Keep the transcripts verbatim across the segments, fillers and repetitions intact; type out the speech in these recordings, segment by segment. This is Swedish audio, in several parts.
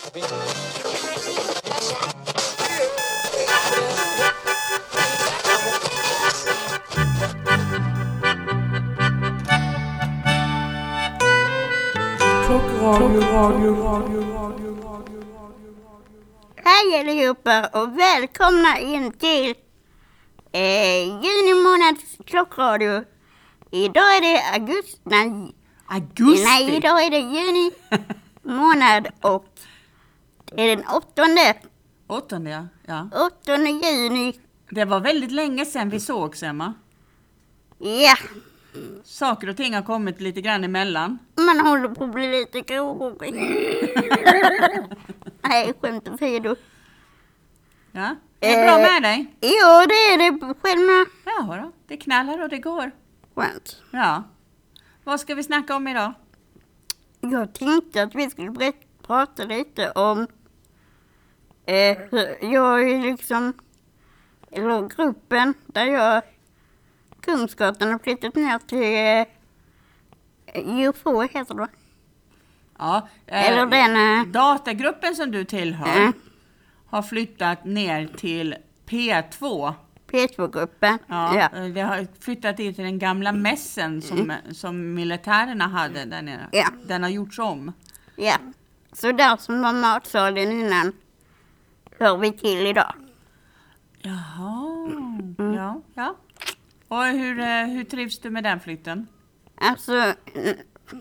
Hej allihopa och välkomna in till eh, juni månads klockradio. Idag är det augusti. Nej, Augusti? nej, idag är det juni månad och det är den åttonde. Åttonde, ja. ja. åttonde juni. Det var väldigt länge sedan vi sågs, Emma. Ja, Saker och ting har kommit lite grann emellan. man håller på att bli lite gråhårig. Nej, skämt åsido. Ja, det är bra med dig. Ja, det är det själv med. Ja, då. Det knallar och det går. Skönt. Ja. Vad ska vi snacka om idag? Jag tänkte att vi skulle berätta, prata lite om eh, hur jag är liksom, eller gruppen där jag, Kungsgatan, har flyttat ner till eh, U F O heter det. Ja, eh, Eller den... Eh, datagruppen som du tillhör Mm. har flyttat ner till P två. P två-gruppen. Ja, Ja. eh, det har flyttat in till den gamla mässen som, Mm. som militärerna hade där nere. Ja. Den har gjorts om. Ja. Så där som var matsalen innan hör vi till idag. Jaha, Mm. ja, ja. Och hur, eh, hur trivs du med den flytten? Alltså, mm,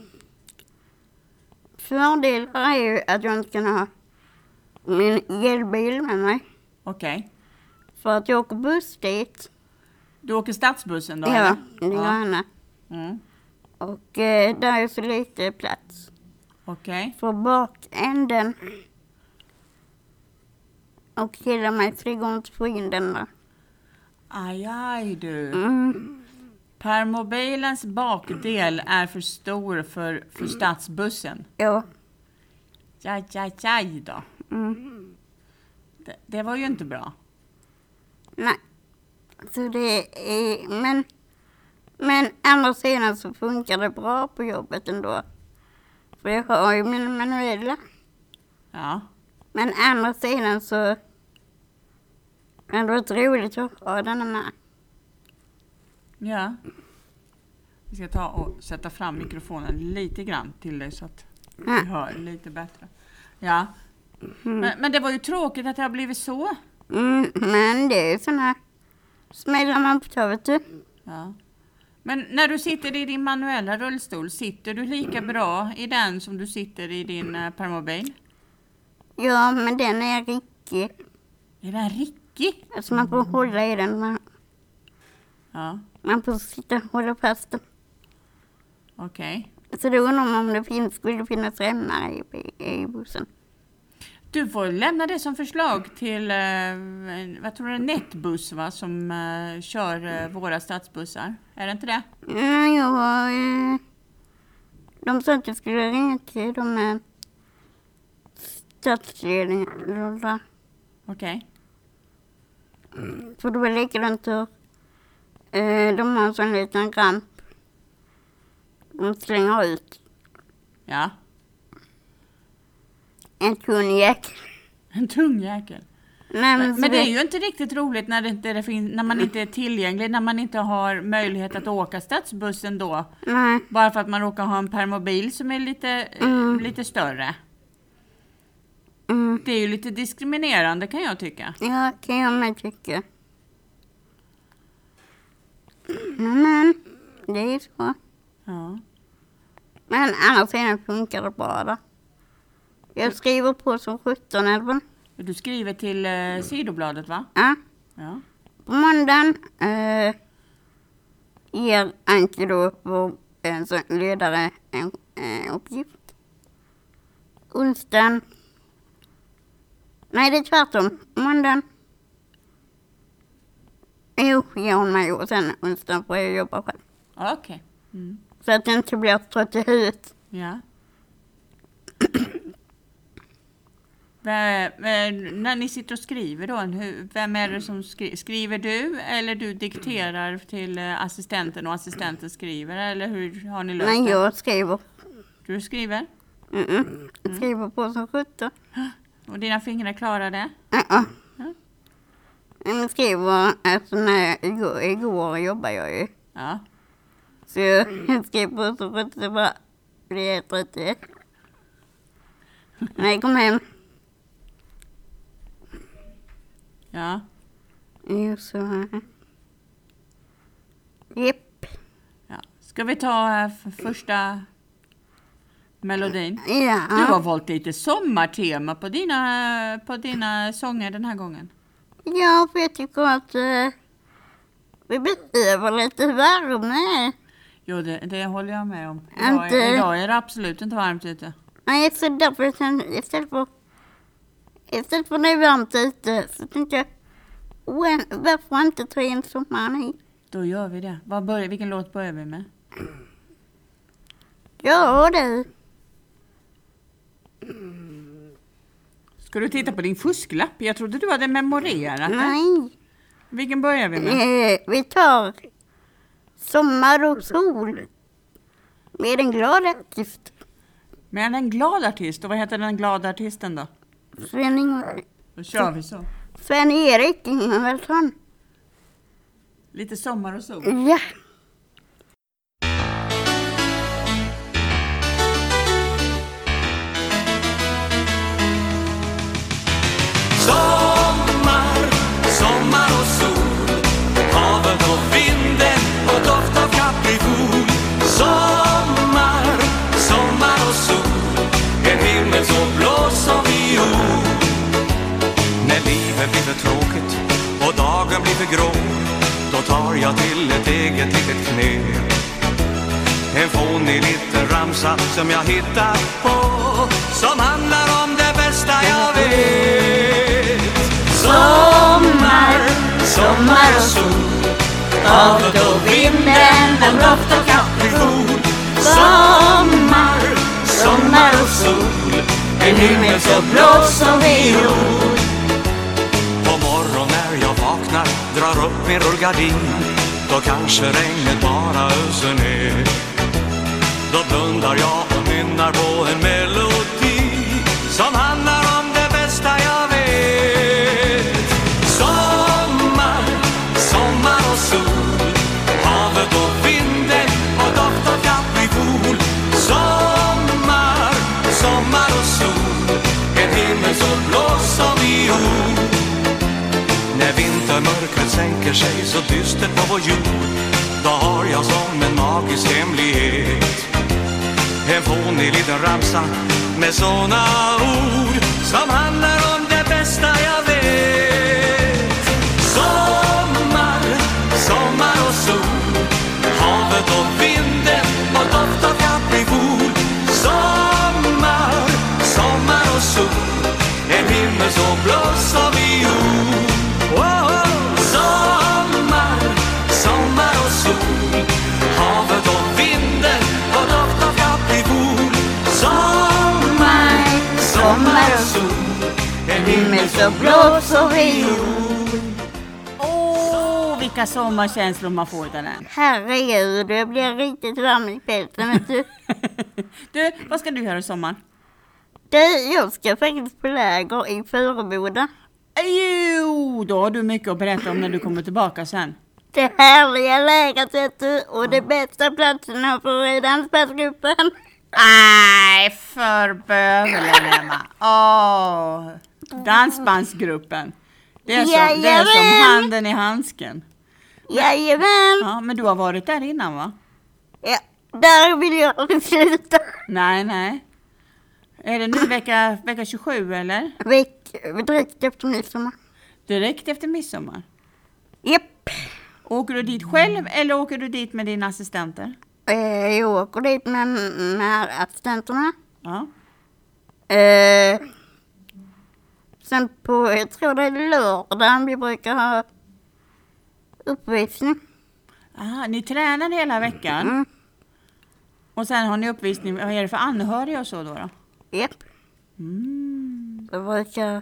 fördelen är ju att jag inte kan ha min elbil med mig. Okej. För att jag åker buss dit. Du åker stadsbussen då? Ja, eller? det gör Anna. Mm. Och eh, där är så lite plats. Okej. För bakänden. Och hela mig, så det går inte att få in den där. Aj, aj du. Mm. Permobilens bakdel är för stor för, för stadsbussen. Ja. Jaj, jaj, jaj då. Mm. Det, det var ju inte bra. Nej. Så det är, men, men andra sidan så funkar det bra på jobbet ändå. För jag har ju mina manuella. Ja. Men andra sidan så är det varit roligt att ha den med. Ja. Vi ska ta och sätta fram mikrofonen lite grann till dig så att vi Ja. hör lite bättre. Ja. Men, men det var ju tråkigt att det har blivit så. Mm, men det är ju såna smällar man på ta, vet du. Ja. Men när du sitter i din manuella rullstol, sitter du lika bra i den som du sitter i din eh, permobil? Ja, men den är riktig. Är den riktig? Alltså man får hålla i den. Man, Ja, man får sitta och hålla fast den. okej. Så då undrar man om det finns, skulle finnas remmar i, i, i bussen. Du får lämna det som förslag till, eh, en- vad tror du, Netbuss va, som eh, kör eh, våra stadsbussar. Är det inte det? Ja, jag var, eh, de sa att jag skulle ringa till de med stadsledningen. Okej. För det var likadant hur eh, de har en sån liten ramp. De slänger ut Ja, en tunn jäkel. en tung jäkel. Nej, Men, så men det är ju inte riktigt roligt när, det inte, det finns, när man inte är tillgänglig, när man inte har möjlighet att åka stadsbussen då. Nej, Bara för att man råkar ha en permobil som är lite, eh, lite större. mm, Det är ju lite diskriminerande kan jag tycka. ja, kan jag med tycka. Men, det är så. Ja. Men annars sidan funkar det bra då. Jag skriver på som sjutton eller? Du skriver till eh, Sidobladet va? Ja. Ja. På måndagen eh, ger Anke då vår eh, så ledare en eh, uppgift. Onsdagen. Nej, det är tvärtom. Måndagen. Jo, ger hon mig och sen onsdagen får jag jobba själv. Okej. Mm. Så att det inte blir trött i huvudet. Ja. Vem, vem, när ni sitter och skriver då, hur, vem är det som skri, skriver du eller du dikterar till eh, assistenten och assistenten skriver eller hur har ni löst Nej, det? jag skriver. Du skriver? Mm-mm. Jag skriver på som sjutton. Och dina fingrar klarar det? Uh-uh. Ja. Jag skriver, alltså när igår, igår jobbar jag ju. Ja. Så jag skriver på som sjutton, så bara blir jag trettioett. När jag kom hem. Ja. Jo, så... uh, Japp. Ja. Ska vi ta äh, f- första melodin? Ja. Du har valt lite sommartema på dina, på dina sånger den här gången. Ja, för jag tycker att uh, vi behöver lite värme. Jo, det, det håller jag med om. Inte- Idag, idag är det absolut inte varmt ute. Nej, så därför sen, istället för... Istället för när det är varmt ute så tänkte jag... "When- Varför inte ta in sommaren hit?" Då gör vi det. Vad börjar, vilken låt börjar vi med? Ja, du. Ska du titta på din fusklapp? Jag trodde du hade memorerat det. Nej. Vilken börjar vi med? Eh, vi tar sommar och sol. Med en glad artist. Med en glad artist. Och vad heter den glada artisten då? Sven, Då kör vi så. Sven-Erik Ingemarsson. Lite sommar och sol. Ja. Sommar, sommar och sol, havet och vinden och doft av kaprifol. Sommar, sommar och sol, en himmel så blå som viol. När livet blir för tråkigt och dagen blir för grå, då tar jag till ett eget litet knep. En fånig liten ramsa som jag hittar på, som handlar om det bästa jag vet. Sommar, sommar och sol, havet och vinden, en doft av kaprifol. Sommar, sommar och sol, en himmel så blå som viol. På morgon när jag vaknar, drar upp min rullgardin, då kanske regnet bara öser ner. Då blundar jag och nynnar på en melodi som handlar om det bästa jag vet. Sommar, sommar och sol, havet och vinden och doft av kaprifol. Sommar, sommar och sol, en himmel så blå som viol. När vintermörkret sänker sig så dystert på vår jord, då har jag som en magisk hemlighet en fånig liten ramsa med såna ord som handlar om det bästa jag vet. Sommar, sommar och sol, havet och vinden och doft av kaprifol. Sommar, sommar och sol, en himmel så blå som viol. Wow. Sommar, sommar och sol, havet och vinden och doft av kaprifol. Sommar, sommar och sol, en himmel så blå som viol. Åh, vilka sommarkänslor man får av den. Herregud, det blir riktigt varmt i pälsen, vet du. Du, vad ska du göra i sommar? Du, jag ska faktiskt på läger i Fureboda. Jo, då har du mycket att berätta om när du kommer tillbaka sen. Det härliga lägret, vet du, och de bästa platserna för dansbandsgruppen. Nej, för bövelen, Emma. Åh, dansbandsgruppen. Det är, så, det är som Jajamän. handen i handsken. Jajamän. Ja, men du har varit där innan, va? Ja, där vill jag aldrig sluta. Nej, nej. Är det nu vecka, vecka tjugosju, eller? Veck, direkt efter midsommar. Direkt efter midsommar. Japp. Åker du dit själv eller åker du dit med dina assistenter? Eh, jag åker dit med, med assistenterna. Ja. Eh, sen på, jag tror det är lördagen, vi brukar ha uppvisning. Aha, ni tränar hela veckan. Mm. Och sen har ni uppvisning. Vad är det för anhöriga och så då? då? Japp. Mm. Jag brukar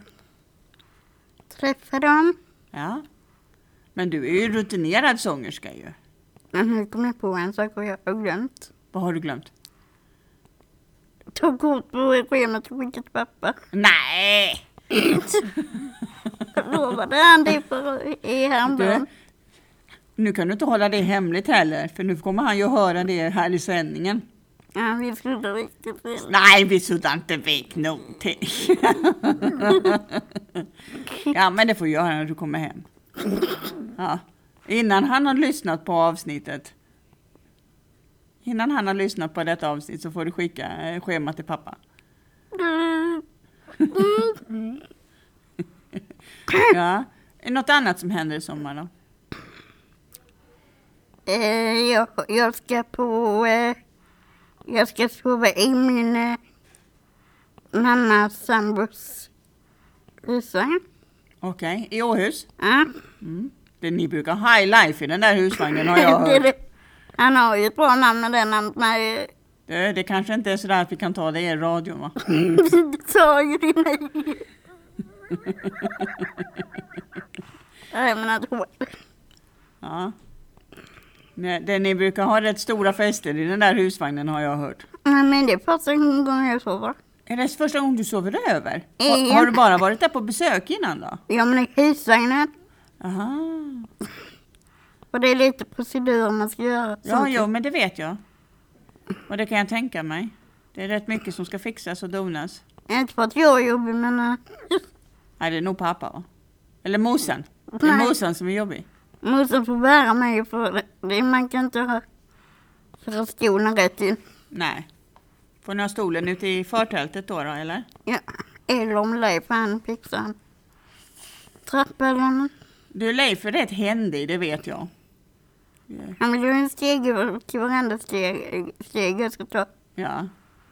träffa dem. Ja. Men du är ju rutinerad sångerska ju. Men nu kommer jag på en sak och jag har glömt. Vad har du glömt? tog kort på schemat och skickade till pappa. Nej! Då var det han det för i häromdagen. Nu kan du inte hålla det hemligt heller, för nu kommer han ju höra det här i sändningen. Ja, vi skulle riktigt fel. Nej, vi suddar inte väck någonting. Ja, men det får göra när du kommer hem. Ja. Innan han har lyssnat på avsnittet. Innan han har lyssnat på detta avsnitt så får du skicka schema till pappa. Ja. Är något annat som händer i sommar då? Eh, jag, jag ska på... Eh, jag ska sova i min eh, mammas sambos husvagn. Okej, okay. I Åhus? Ja. Mm. Det, ni brukar high life i den där husvagnen har jag hört. det, han har ju ett bra namn med det namnet. Men, det, det kanske inte är så där att vi kan ta det i radion, va? det sa ju det nej. Nej, men att hon... Ja. Det, ni brukar ha rätt stora fester i den där husvagnen har jag hört. Nej, men det är första gången jag sover. Är det första gången du sover över? Ja. Har, har du bara varit där på besök innan då? Ja, men i husvagnen. Aha. Och det är lite procedur man ska göra. Ja, jo, men det vet jag. Och det kan jag tänka mig. Det är rätt mycket som ska fixas och donas. Inte för att jag är jobbig, men... Uh, Nej, det är nog pappa, va? Eller mosen. Det är Nej. mosen som är jobbig. Måste få bära mig för det. Man kan inte ha för stolen rätt in. Nej. Får ni ha stolen ute i förtältet då, då eller? Ja, eller om Leif han fixar en trappa eller något. Du, Leif är rätt händig, det vet jag. Han vill ju en steg till varenda steg, steg jag ska ta. Ja.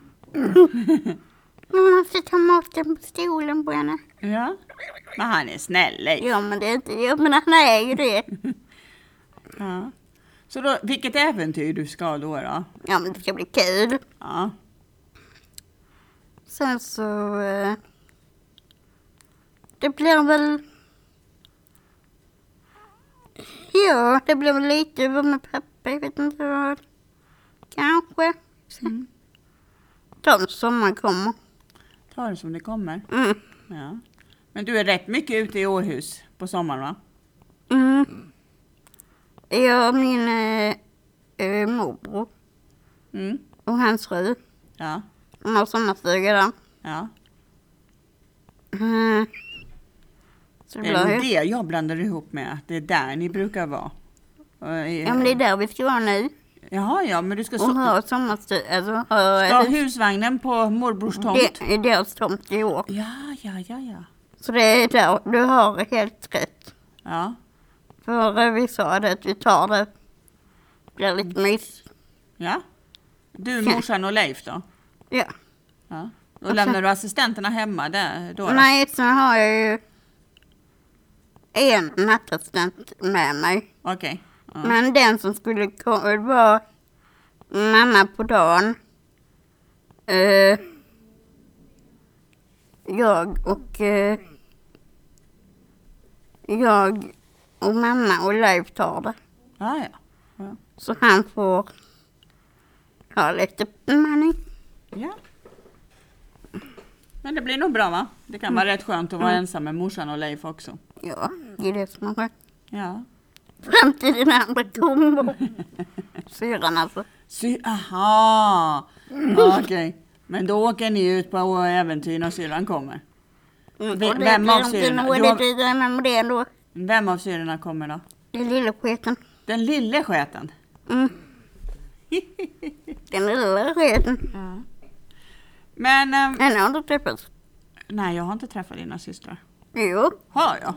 Man måste ta maten på stolen på henne. Ja. Men han är snäll, Leif. Ja, men det är inte jag, men han är ju det. Ja. Så då, vilket äventyr du ska då då? Ja, men det ska bli kul. Ja. Sen så... Eh, det blir väl... Ja, det blir väl lite över med pappa. Jag vet inte vad. Kanske. Mm. De sommar kommer. Ta det som det kommer. Mm. Ja. Men du är rätt mycket ute i Åhus på sommaren, va? Mm. Jag och min eh, eh, morbror Mm. och hans fru. Ja. De har sommarstuga där. Ja. Mm. Så det Det är blir nog ju... det jag blandar ihop med. Att det är där ni brukar vara. Och, eh, Ja, men det är där vi ska vara nu. Jaha, ja, men du ska Och så... ha sommarstuga. Alltså, ha, Ska husvagnen på morbrors tomt? det är deras tomt i år. Ja, ja, ja, ja. Så det är där. Du har helt rätt. Ja, För eh, vi sa det att vi tar det. Det blir lite mys. ja. Du, morsan och Leif då? Ja. Ja. Då Och lämnar sen- du assistenterna hemma där då? då? Nej, sen har jag ju en nattassistent med mig. Okej. Ja. Men den som skulle komma var mamma på dagen. Eh, jag och eh, jag och mamma och Leif tar det. Ja, ja. Ja. Så han får ha lite money. Ja. Men det blir nog bra, va? Det kan vara rätt skönt att vara ensam med morsan och Leif också. Ja, det är det som är skönt. Ja. Fram till den andra kommer. Syran alltså. Sy- Aha! Ja, okej. Men då åker ni ut på äventyr när syrran kommer. Mm, Vem och det av blir inte syrorna? något Du har- lite med det ändå. Vem av syrorna kommer då? Det är lilla sketen. Den lille sketen. Mm. Den lilla sketen. Ja. Men, ehm, Den har du träffat. nej, jag har inte träffat dina systrar. Jo, Har jag?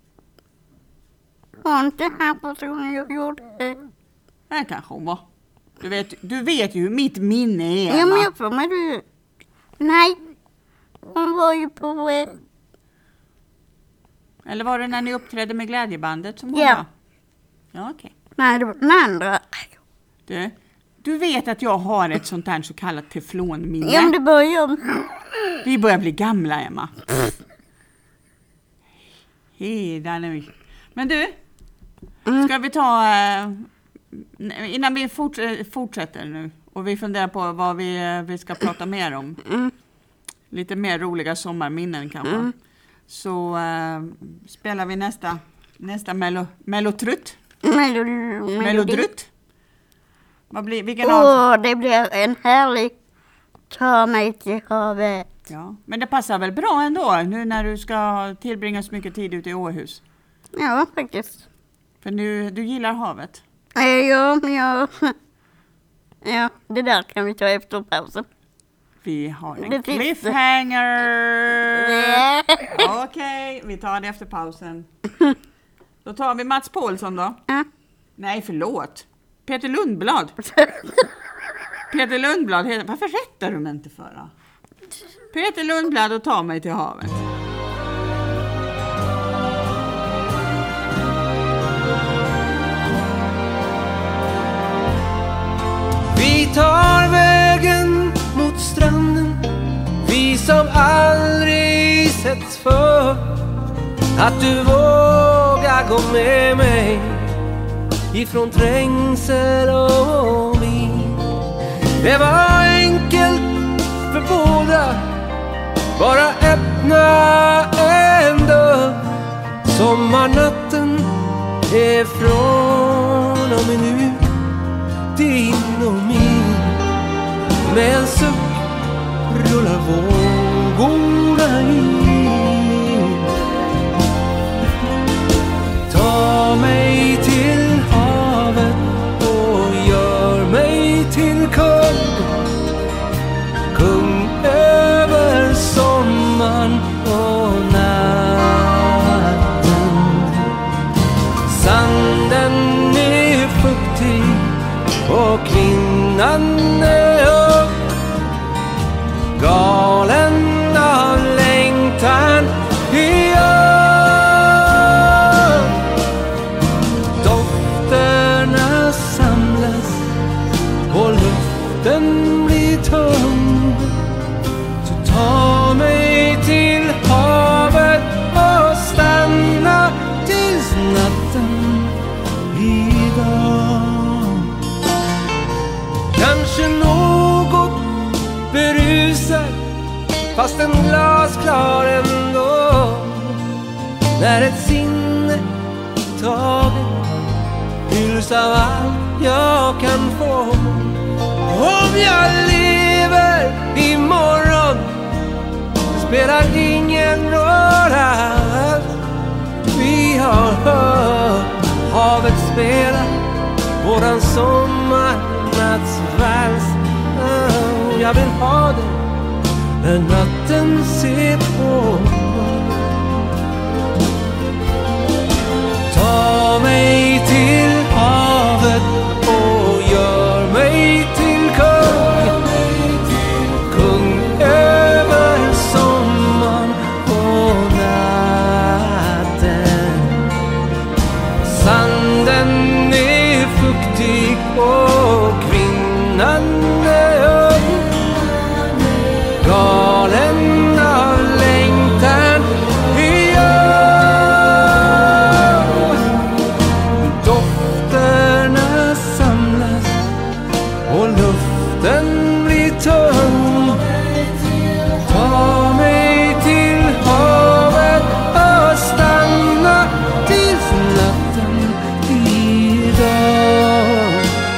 var inte här personen jag gjorde det. Det kanske hon var. Du vet, du vet ju hur mitt minne är, Ja, men Emma. jag får med du. Nej, hon var ju på... Eh, Eller var det när ni uppträdde med glädjebandet som hon Ja. var? Ja, okej. nej, det var den andra. Du, du vet att jag har ett sånt här så kallat teflonminne. Ja, men det börjar... Vi börjar bli gamla, Emma. Hej, nu. Men du, Mm. ska vi ta... eh, innan vi fort, eh, fortsätter nu Och vi funderar på vad vi, vi ska prata mer om. Mm. Lite mer roliga sommarminnen kanske. Mm. Så äh, spelar vi nästa, nästa melo, melotrutt. Melodi. Melodrutt. Vad blir, vilken Åh, av? det blir en härlig ta mig till havet. Ja, men det passar väl bra ändå nu när du ska tillbringa så mycket tid ute i Åhus. Ja, faktiskt. För nu, du gillar havet. Eh, Ja, ja. Ja, det där kan vi ta efter pausen. Vi har en Det finns- cliffhanger. Ja. Okej, vi tar det efter pausen. Då tar vi Mats Paulsson då. Ja. Nej, förlåt. Peter Lundblad. Peter Lundblad, heter- varför rättar du mig inte för då? Peter Lundblad och ta mig till havet. Vi tar vägen mot stranden, vi som aldrig setts för. Att du vågar gå med mig ifrån trängsel och vin. Det var enkelt för båda, bara öppna en dörr. Sommarnatten är från och med nu din och min. Med en suck rullar vågorna in. Ta mig till havet och gör mig till kung. Kung över sommaren och natten. Sanden är fuktig och kvinnan är ung, galen av längtan är jag. Dofterna samlas och luften blir tung. Så ta mig till havet och stanna tills natten idag. Kanske något berusad, fast en glasklar ändå. När ett sinne taget fylls av allt jag kan få. Om jag lever imorgon spelar ingen roll alls. Vi har hört havet spela våran sommarnattsvals. Oh, jag vill ha det när natten ser på. Ta mig till havet och gör mig till kung. Kung över sommaren och natten. Sanden är fuktig och kvinnan är ung, galen av längtan är jag. Dofterna samlas och luften blir tung. Ta mig till havet och stanna tills natten idag.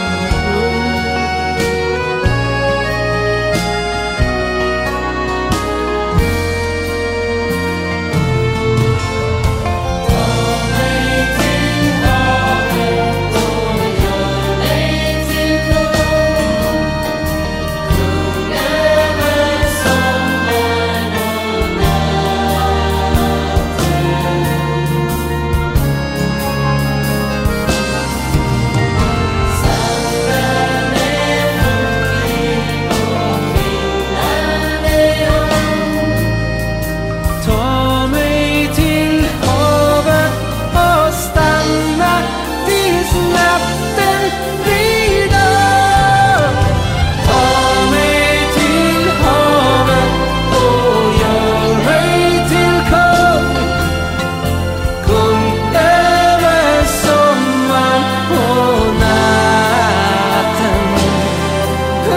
Ta mig till havet och stanna tills natten blir dag. Ta mig till havet och gör mig till kung. Kung över sommaren och natten.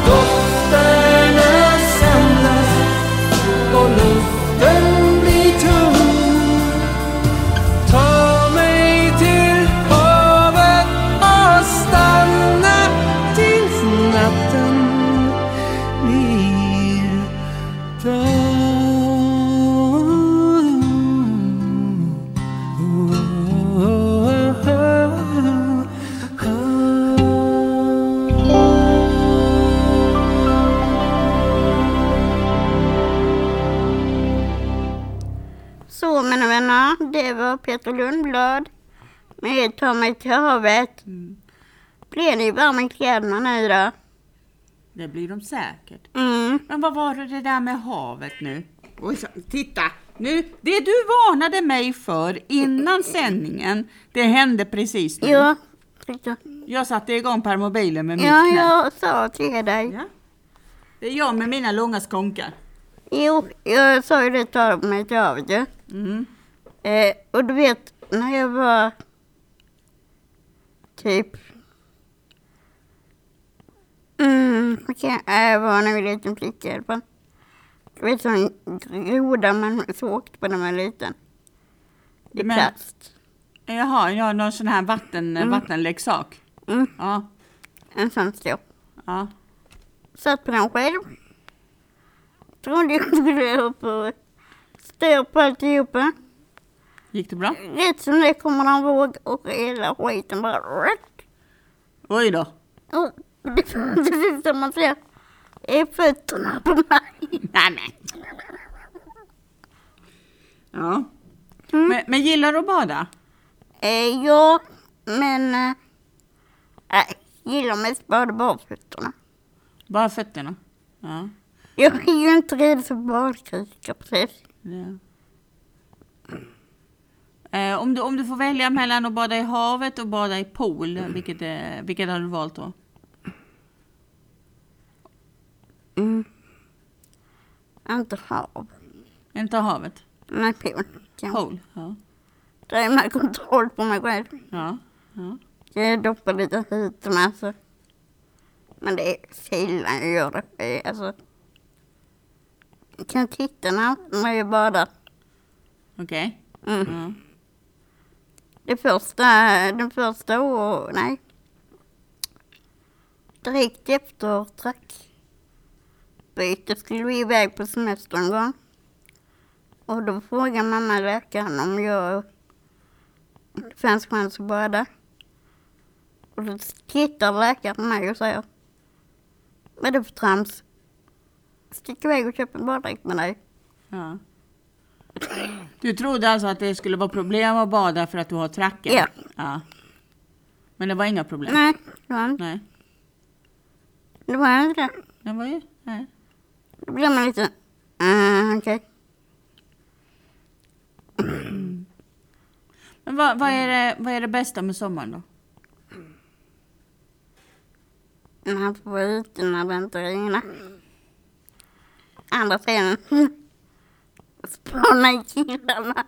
Dofterna samlas och luften blir tung. Ta mig till havet och stanna tills natten blir dag. Så mina vänner, det var Peter Lundblad med Ta mig till havet. Mm. Blir ni varma i kläderna nu då? Det blir de säkert. Mm. Men vad var det, det där med havet nu? Oj, så, titta! Nu, det du varnade mig för innan sändningen, det hände precis nu. Ja, titta. Jag satte igång permobilen med mitt Ja, knä. jag sa till dig. Ja. Det är jag med mina långa skonkar. Jo, jag sa ju det ta mig till havet ju. Mm. Eh, och du vet, när jag var typ... Mm, okej, jag var nog en liten flicka i alla fall. Du vet, sån groda man så åkte på när man var liten. I Men- plast. Jaha, ja, någon sån här vatten, Mm. vattenleksak. Mm, Ja, en sån stor. ja. Satt på den själv. Trodde jag skulle upp och stå på alltihopa. Gick det bra? Rätt som det kommer en våg och hela skiten bara rätt. Oj då. Och det är som man ser är fötterna på mig. Nej, nej. Ja. Mm. Men, men gillar du att bada? Eh, ja, men eh, nej, gillar mest bara barfötterna. Bara fötterna? Ja. Jag är ju inte rädd för badkrukor precis. Ja. Eh, om, du, om du får välja mellan att bada i havet och bada i pool, vilket, är, vilket har du valt då? Mm. Inte hav. Inte havet? Nej, pool. Ja. Pool? Ja. Det är med kontroll på mig själv. Ja. Ja. Jag doppar lite hit och med så. Men det är sällan jag gör det. Alltså, jag kan titta när jag badar. Okej. Mm. Ja. Det första, den första år, nej. Direkt efter trackbyte skulle vi iväg på semester en gång. Och då frågade mamma läkaren om jag det fanns chans att bada. Och då tittar läkaren på mig och säger: vad är det för trams? Stick iväg och köp en baddräkt med dig. Ja. Du trodde alltså att det skulle vara problem att bada för att du har tracker? Ja. Ja. Men det var inga problem? Nej, det var inte Nej. det. Var inte det. Det var ju... Nej. Då blir man lite, uh, okej. Men vad, vad, är det, vad är det bästa med sommaren då? Man får vara ute när det inte regnar. Andra sidan. Spana i killarna.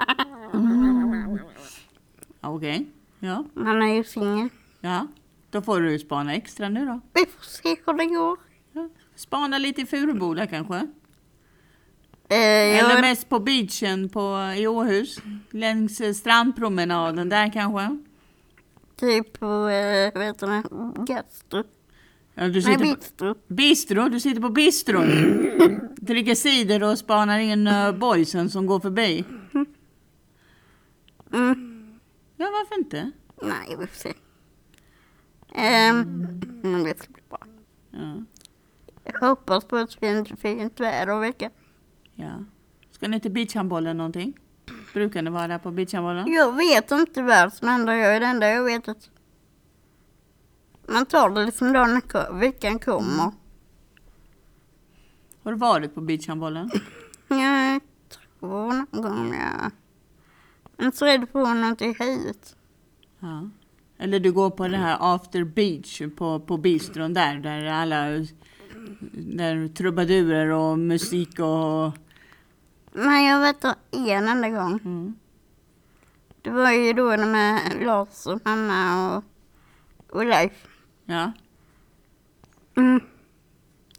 Okej. Ja. Man är ju singel. Ja. Då får du spana extra nu då. Vi får se hur det går. Ja. Spana lite i Furuboda kanske? Eh, Eller jag, mest på beachen på, i Åhus. Längs eh, strandpromenaden där kanske? typ på, eh, vet du det, gastro. Ja, du Nej, sitter på, bistro. bistro? Du sitter på bistron. Dricker cider och spanar in uh, boysen som går förbi. Mm. Ja, varför inte? Nej, vi får se. Ehm, men det ska bli bra. Ja. Jag hoppas på ett fint, fint väder och vecka. Ja. Ska ni till beachhandbollen någonting? Brukar ni vara där på beachhandbollen? Jag vet inte vad som händer. Jag är det enda jag vet att man tar det liksom då när ko- veckan kommer. Har du varit på beachhandbollen? Jag tror någon gång jag... Men så är det på något i huvudet. Ja. Eller du går på det här after beach på, på bistron där, där alla där trubadurer och musik och... Men jag vet det en enda gång. Mm. Det var ju då med Lars och mamma och, och Leif. Ja. Mm.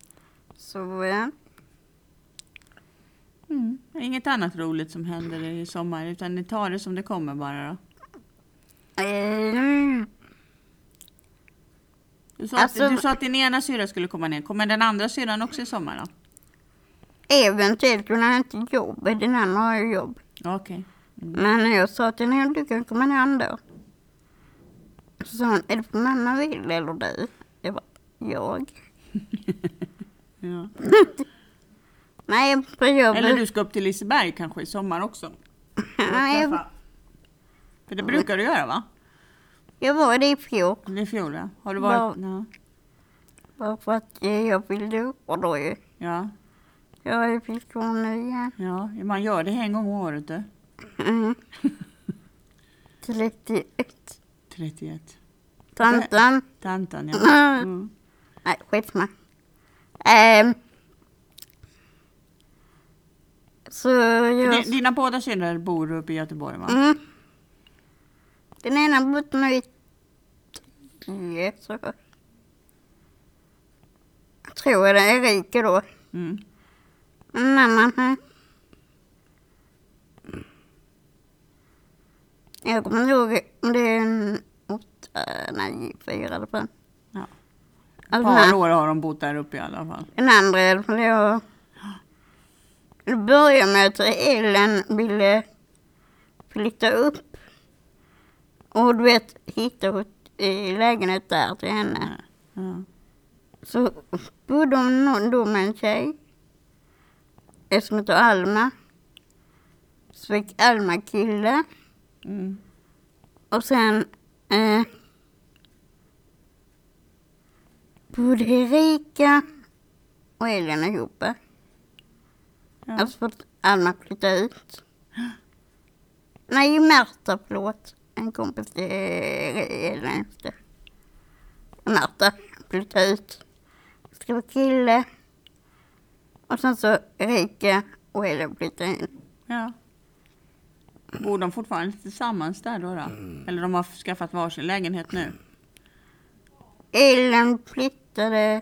Så ja. Mm. Inget annat roligt som händer i sommar, utan ni tar det som det kommer bara då. Mm. Du sa, Alltså- att, du sa att din ena syra skulle komma ner. Kommer den andra syran också i sommar då? Eventuellt hon har inte jobb. Den andra har ju jobb. Okej. Men jag sa till henne, du kan komma ner ändå. Så sa hon, är det för mamma vill eller du? Jag var jag. Ja. Nej, på jobbet. Eller du ska upp till Liseberg kanske i sommar också. Nej, jag, För det brukar du göra va? jag var det i fjol. Det är fjol ja. Har du varit? Ja. Bara för att eh, jag fyllde upp och då ju. Ja. Jag är fyllt år nu igen. Ja, man gör det en gång om året du. Mm. trettioett. trettioett. Tanten. Tantan ja. Mm. Nej, skitsamma. Ehm. Så jag... Din- Dina båda syner bor uppe i Göteborg va? Mm. Den ena bott nu i tio, så jag tror jag det är Erika då. Mm. En annan här. Jag kommer inte ihåg om det är en åtta, nej fyra eller fem. Ja. Ett Alltså, par den- år har de bott där uppe i alla fall. Den andra i alla fall, jag... Det började med att Ellen ville flytta upp. Och du vet, hitta i lägenhet där till henne. Ja. Så bodde hon någon då med en tjej. Jag som heter Alma. Så fick Alma kille. Mm. Och sen eh, bodde Erika och Ellen ihop. Ja. Alltså för att Alma flyttade ut. Nej, Märta, förlåt. En kompis till Ellen. Inte. Märta flyttade ut. Det var kille. Och sen så Erika och Ellen flyttade in. Ja. Bor de fortfarande tillsammans där då, då? Eller de har skaffat varsin lägenhet nu? Ellen flyttade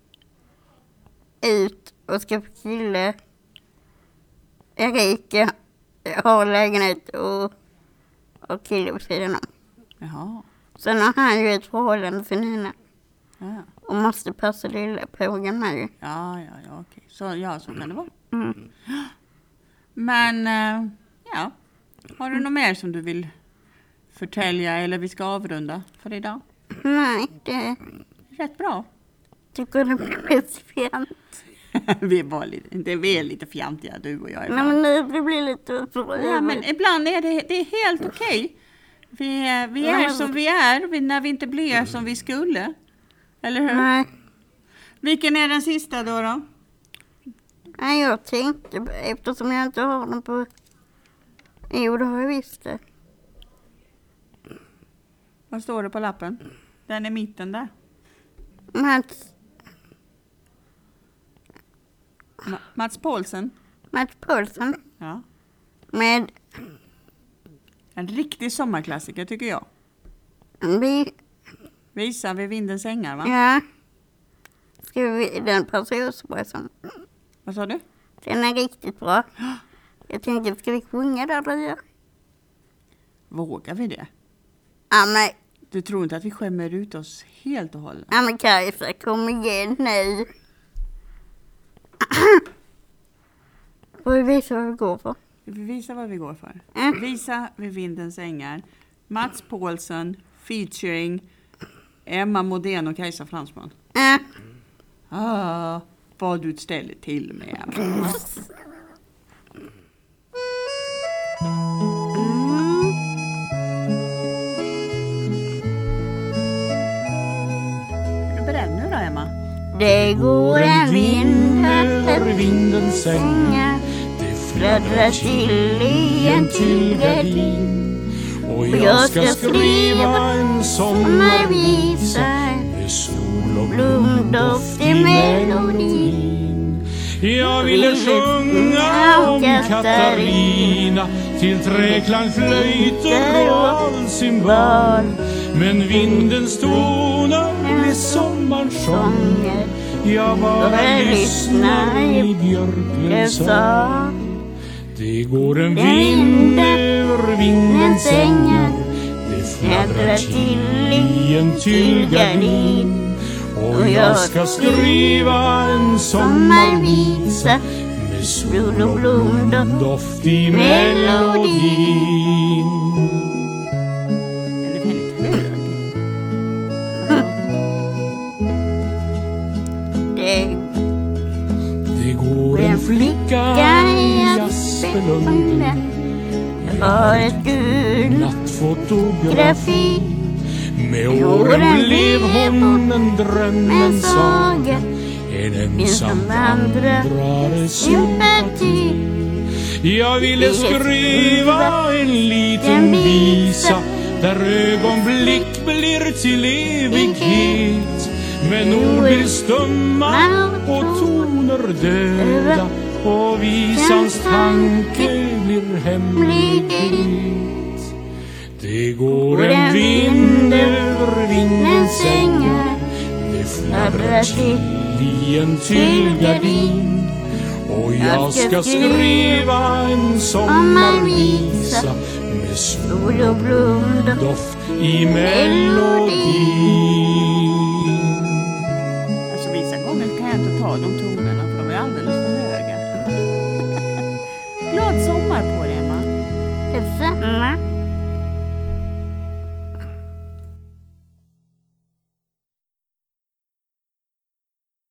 ut och skaffade kille. Erika har lägenhet och, och kille på sidan om. Jaha. Sen har han ju ett förhållande för henne. Ja, Och måste passa lilla pågen med ju. ja, ja, ja okej. Så, ja, så kan det vara. Mm. Men, eh, ja. Har du något mer som du vill förtälja eller vi ska avrunda för idag? Nej, det Rätt bra. tycker det blir fint. vi, är bara lite, det, vi är lite fjantiga, du och jag. Nej, Ibland. men nu det blir lite för Ja, men ibland är det, det är helt okej. Vi, är- vi är Ja. som vi är vi, när vi inte blir som vi skulle. Eller hur? Nej, Vilken är den sista då? då? nej, jag tänkte eftersom jag inte har den på... Jo, det har jag visst det. Vad står det på lappen? Den i mitten där. Mats, Ma- Mats Paulsen. Mats Paulsen Ja. med En riktig sommarklassiker tycker jag. vi, Visa vid vindens ängar va? ja, ska vi, den passar så bra som. Vad sa du? Den är riktigt bra. Jag tänkte, ska vi sjunga där då? Ja, Vågar vi det? ja men, Du tror inte att vi skämmer ut oss helt och hållet? ja, men Kajsa, kom igen nu. Får vi visa vad vi går för? Vi visar vad vi går för. Mm. Visa vid vindens ängar. Mats Paulsen featuring Emma Modén och Kajsa Fransman. Ja. Ah, vad du ställer till med. Emma. Är du beredd nu då, Emma? Det går en vind över vindens sängar. Det Fladdrar till i en tygardin. Och jag ska skriva en sommarvisa. med sol och Blomdoft i melodin. Jag ville sjunga om Katarina till träklang, flöjter och all symbol. Men vindens toner blev sommarens sånger Jag bara lyssnar i björklens sång. Det går en vind över vingens ängar. Det fladdrar till i en tyllgardin. Och jag ska skriva en sommarvisa med sol och blomdoft i melodin. Den är väldigt hög. Det Det går en flicka i Aspelunden. jag har ett gult Nattfotografi. Med åren blev hon en dröm, en saga. En ensam vandrare sympati. Jag ville skriva en liten visa där ögonblick blir till evighet. Men ord blir stumma och toner döda. Och visans tanke blir hemlighet. Det går en vind över vingens ängar. Det fladdrar till i en tyllgardin. Och jag ska skriva en sommarvisa med sol och blomdoft i melodin. Alltså vissa gånger kan jag inte ta de tonerna för de är alldeles för höga. Glad sommar på dig, Emma. detsamma.